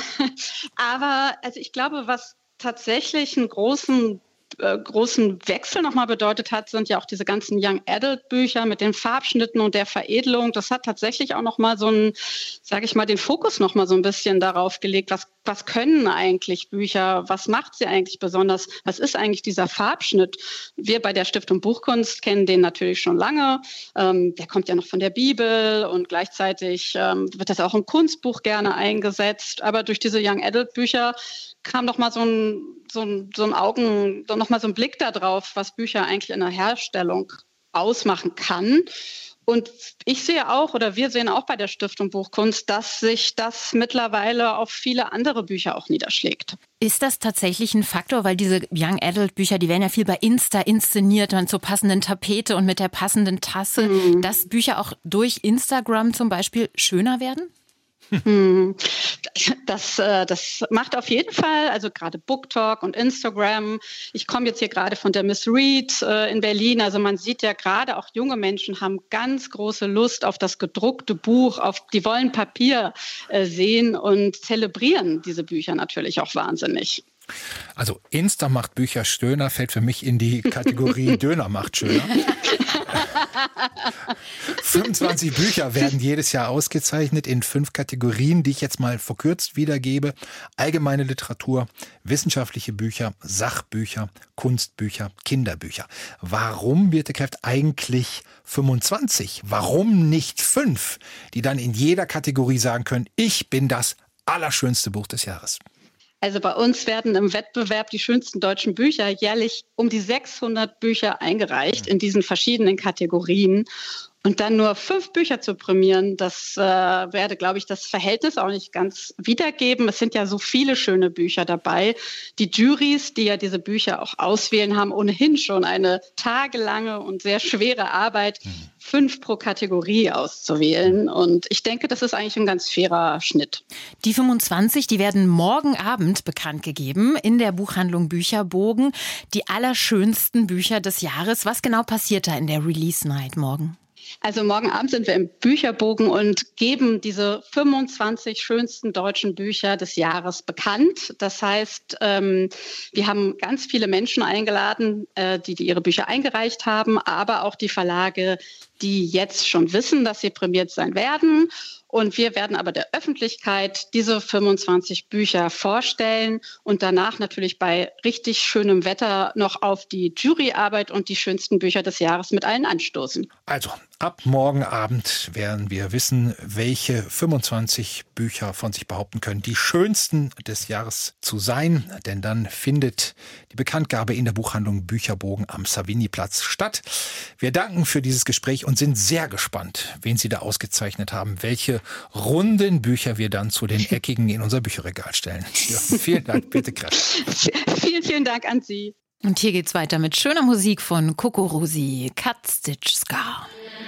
aber also ich glaube, was tatsächlich einen großen Äh, großen Wechsel nochmal bedeutet hat, sind ja auch diese ganzen Young Adult Bücher mit den Farbschnitten und der Veredelung. Das hat tatsächlich auch nochmal so einen, sage ich mal, den Fokus nochmal so ein bisschen darauf gelegt, was, was können eigentlich Bücher, was macht sie eigentlich besonders, was ist eigentlich dieser Farbschnitt? Wir bei der Stiftung Buchkunst kennen den natürlich schon lange. Ähm, der kommt ja noch von der Bibel und gleichzeitig ähm, wird das auch im Kunstbuch gerne eingesetzt. Aber durch diese Young Adult Bücher kam doch mal so ein, so ein, so ein Augen, noch mal so ein Blick da drauf, was Bücher eigentlich in der Herstellung ausmachen kann. Und ich sehe auch, oder wir sehen auch bei der Stiftung Buchkunst, dass sich das mittlerweile auf viele andere Bücher auch niederschlägt. Ist das tatsächlich ein Faktor? Weil diese Young Adult Bücher, die werden ja viel bei Insta inszeniert und zur passenden Tapete und mit der passenden Tasse, mhm. dass Bücher auch durch Instagram zum Beispiel schöner werden? Das, das macht auf jeden Fall, also gerade BookTok und Instagram. Ich komme jetzt hier gerade von der Miss Read in Berlin. Also man sieht ja gerade auch junge Menschen haben ganz große Lust auf das gedruckte Buch, auf, die wollen Papier sehen und zelebrieren diese Bücher natürlich auch wahnsinnig. Also Insta macht Bücher schöner, fällt für mich in die Kategorie Döner macht schöner. fünfundzwanzig Bücher werden jedes Jahr ausgezeichnet in fünf Kategorien, die ich jetzt mal verkürzt wiedergebe. Allgemeine Literatur, wissenschaftliche Bücher, Sachbücher, Kunstbücher, Kinderbücher. Warum, Birte Kreft, eigentlich fünfundzwanzig? Warum nicht fünf, die dann in jeder Kategorie sagen können, ich bin das allerschönste Buch des Jahres? Also bei uns werden im Wettbewerb die schönsten deutschen Bücher jährlich um die sechshundert Bücher eingereicht in diesen verschiedenen Kategorien. Und dann nur fünf Bücher zu prämieren, das äh, werde, glaube ich, das Verhältnis auch nicht ganz wiedergeben. Es sind ja so viele schöne Bücher dabei. Die Jurys, die ja diese Bücher auch auswählen, haben ohnehin schon eine tagelange und sehr schwere Arbeit, fünf pro Kategorie auszuwählen. Und ich denke, das ist eigentlich ein ganz fairer Schnitt. Die fünfundzwanzig, die werden morgen Abend bekannt gegeben in der Buchhandlung Bücherbogen. Die allerschönsten Bücher des Jahres. Was genau passiert da in der Release Night morgen? Also morgen Abend sind wir im Bücherbogen und geben diese fünfundzwanzig schönsten deutschen Bücher des Jahres bekannt. Das heißt, ähm, wir haben ganz viele Menschen eingeladen, äh, die, die ihre Bücher eingereicht haben, aber auch die Verlage, die jetzt schon wissen, dass sie prämiert sein werden. Und wir werden aber der Öffentlichkeit diese fünfundzwanzig Bücher vorstellen und danach natürlich bei richtig schönem Wetter noch auf die Juryarbeit und die schönsten Bücher des Jahres mit allen anstoßen. Also, ab morgen Abend werden wir wissen, welche fünfundzwanzig Bücher von sich behaupten können, die schönsten des Jahres zu sein. Denn dann findet die Bekanntgabe in der Buchhandlung Bücherbogen am Savignyplatz statt. Wir danken für dieses Gespräch und sind sehr gespannt, wen Sie da ausgezeichnet haben, welche runden Bücher wir dann zu den eckigen in unser Bücherregal stellen. Ja, vielen Dank, bitte Kraft. Vielen, vielen Dank an Sie. Und hier geht's weiter mit schöner Musik von Coco Rosi, Cut Stitch Scar.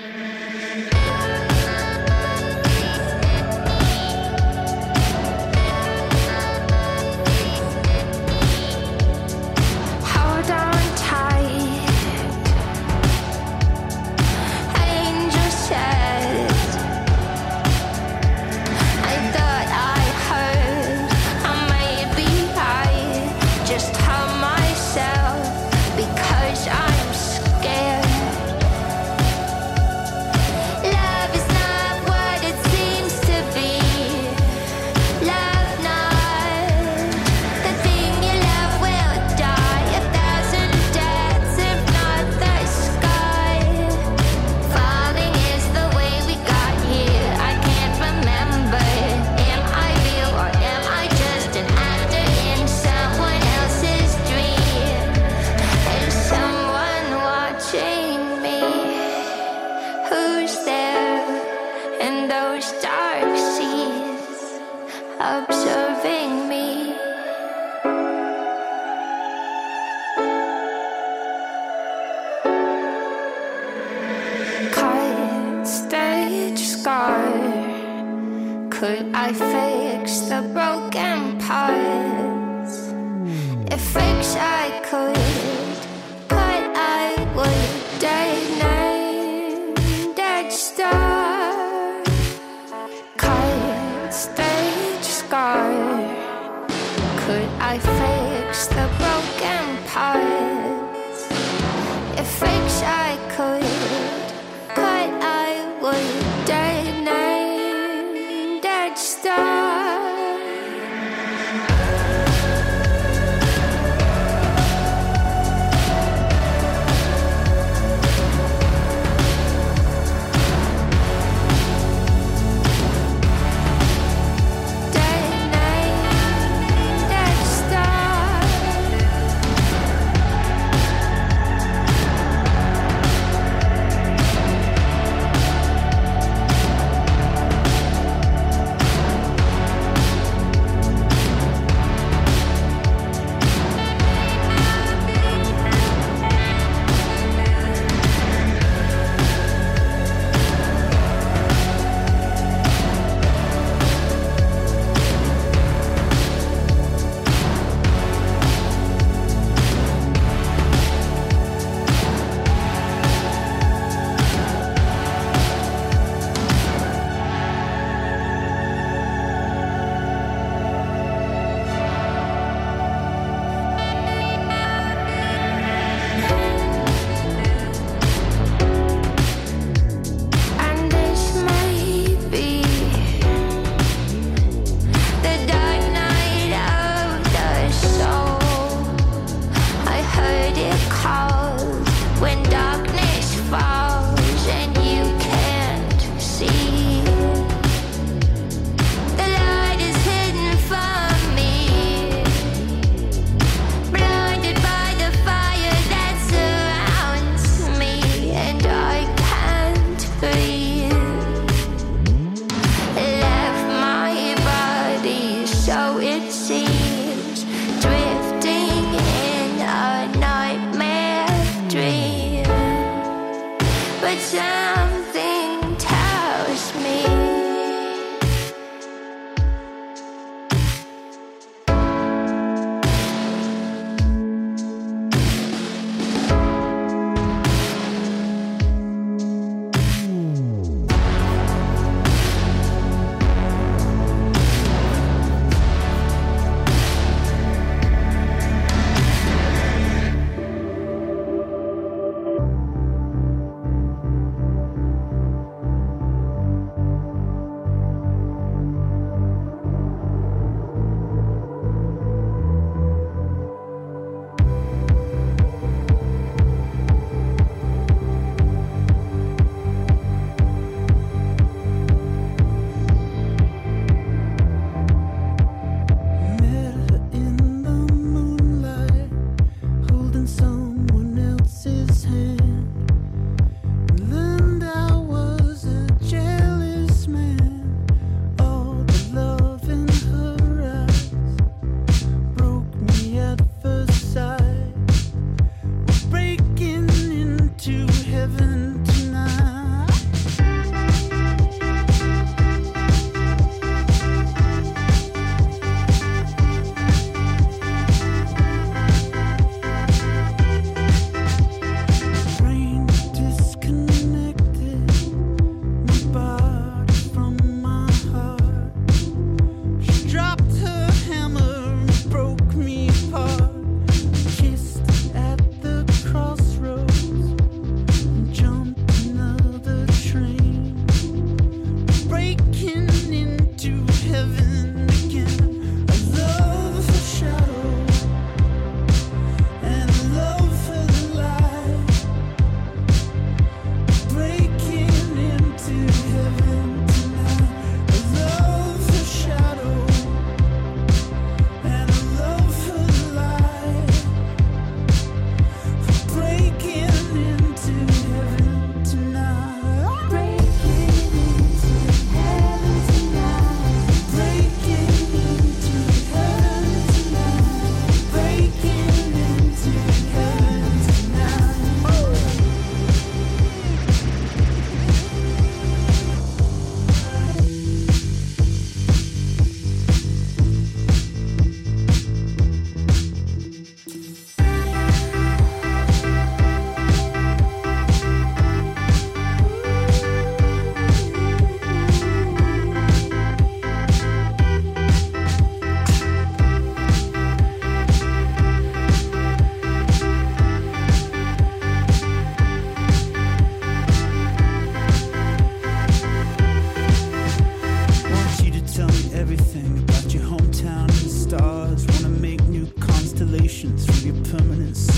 Observing me. Cut, stitch, scar. Could I fix the broken parts? If fix I could, cut I would. Dead name, dead star. Cut, stitch, scar. Could I fix the broken parts? If fix I could, cut I would. Dead name, dead star. Dead name, dead star.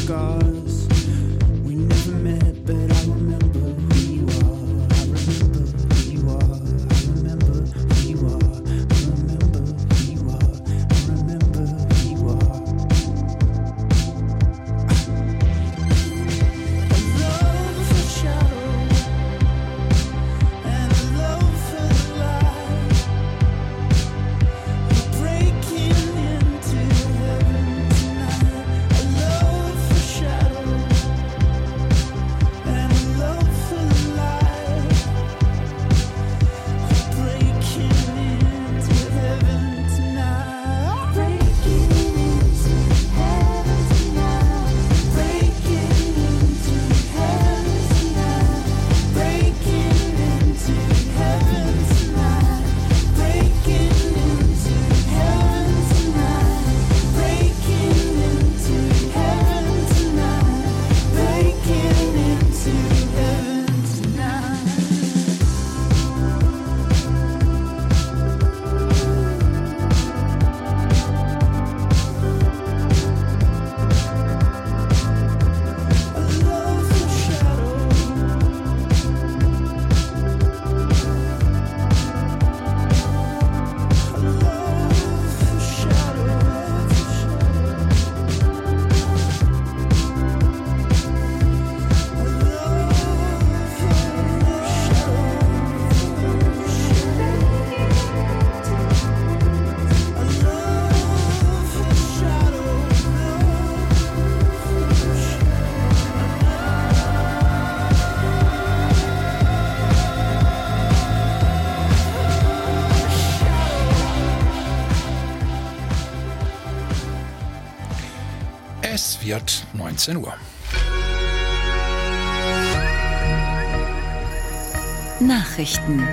scars. We never met, but I remember who you are. I remember who you are. I remember who you are. I remember who you are. I remember who you are. A love for shadow and a love for the light. You're breaking into heaven tonight. A love for shadow and a love for the light. You're breaking into heaven tonight. Breaking into heaven tonight. Breaking into heaven tonight. Breaking into heaven tonight. Breaking into heaven tonight. Breaking into heaven tonight. Breaking into heaven tonight. A love for shadow. A love for Es wird neunzehn Uhr. Nachrichten.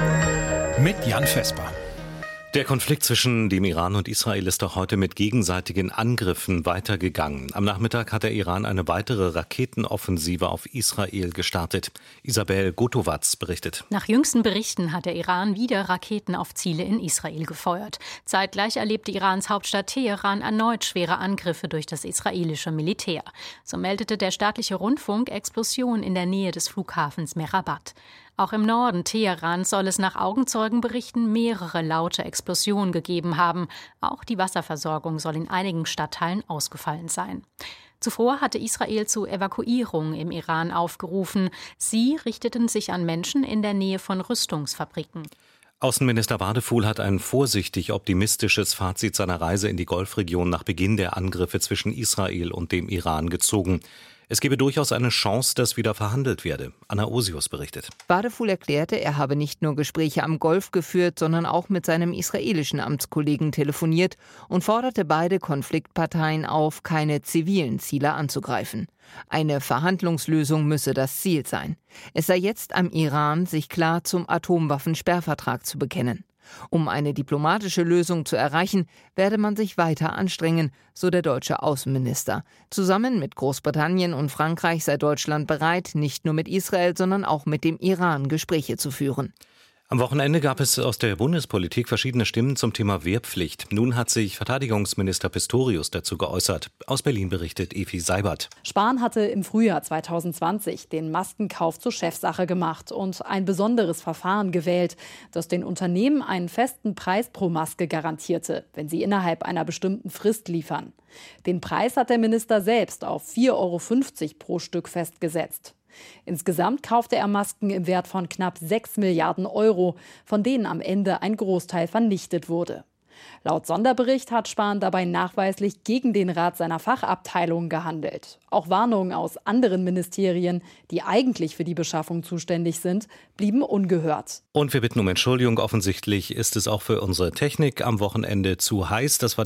Mit Jan Vesper. Der Konflikt zwischen dem Iran und Israel ist auch heute mit gegenseitigen Angriffen weitergegangen. Am Nachmittag hat der Iran eine weitere Raketenoffensive auf Israel gestartet. Isabel Gotowatz berichtet. Nach jüngsten Berichten hat der Iran wieder Raketen auf Ziele in Israel gefeuert. Zeitgleich erlebte Irans Hauptstadt Teheran erneut schwere Angriffe durch das israelische Militär. So meldete der staatliche Rundfunk Explosionen in der Nähe des Flughafens Mehrabad. Auch im Norden Teherans soll es nach Augenzeugenberichten mehrere laute Explosionen gegeben haben. Auch die Wasserversorgung soll in einigen Stadtteilen ausgefallen sein. Zuvor hatte Israel zu Evakuierung im Iran aufgerufen. Sie richteten sich an Menschen in der Nähe von Rüstungsfabriken. Außenminister Wadefuhl hat ein vorsichtig optimistisches Fazit seiner Reise in die Golfregion nach Beginn der Angriffe zwischen Israel und dem Iran gezogen. Es gebe durchaus eine Chance, dass wieder verhandelt werde. Anna Osius berichtet. Wadefuhl erklärte, er habe nicht nur Gespräche am Golf geführt, sondern auch mit seinem israelischen Amtskollegen telefoniert und forderte beide Konfliktparteien auf, keine zivilen Ziele anzugreifen. Eine Verhandlungslösung müsse das Ziel sein. Es sei jetzt am Iran, sich klar zum Atomwaffensperrvertrag zu bekennen. Um eine diplomatische Lösung zu erreichen, werde man sich weiter anstrengen, so der deutsche Außenminister. Zusammen mit Großbritannien und Frankreich sei Deutschland bereit, nicht nur mit Israel, sondern auch mit dem Iran Gespräche zu führen. Am Wochenende gab es aus der Bundespolitik verschiedene Stimmen zum Thema Wehrpflicht. Nun hat sich Verteidigungsminister Pistorius dazu geäußert. Aus Berlin berichtet Evi Seibert. Spahn hatte im Frühjahr zweitausendzwanzig den Maskenkauf zur Chefsache gemacht und ein besonderes Verfahren gewählt, das den Unternehmen einen festen Preis pro Maske garantierte, wenn sie innerhalb einer bestimmten Frist liefern. Den Preis hat der Minister selbst auf vier Euro fünfzig pro Stück festgesetzt. Insgesamt kaufte er Masken im Wert von knapp sechs Milliarden Euro, von denen am Ende ein Großteil vernichtet wurde. Laut Sonderbericht hat Spahn dabei nachweislich gegen den Rat seiner Fachabteilung gehandelt. Auch Warnungen aus anderen Ministerien, die eigentlich für die Beschaffung zuständig sind, blieben ungehört. Und wir bitten um Entschuldigung. Offensichtlich ist es auch für unsere Technik am Wochenende zu heiß. Das war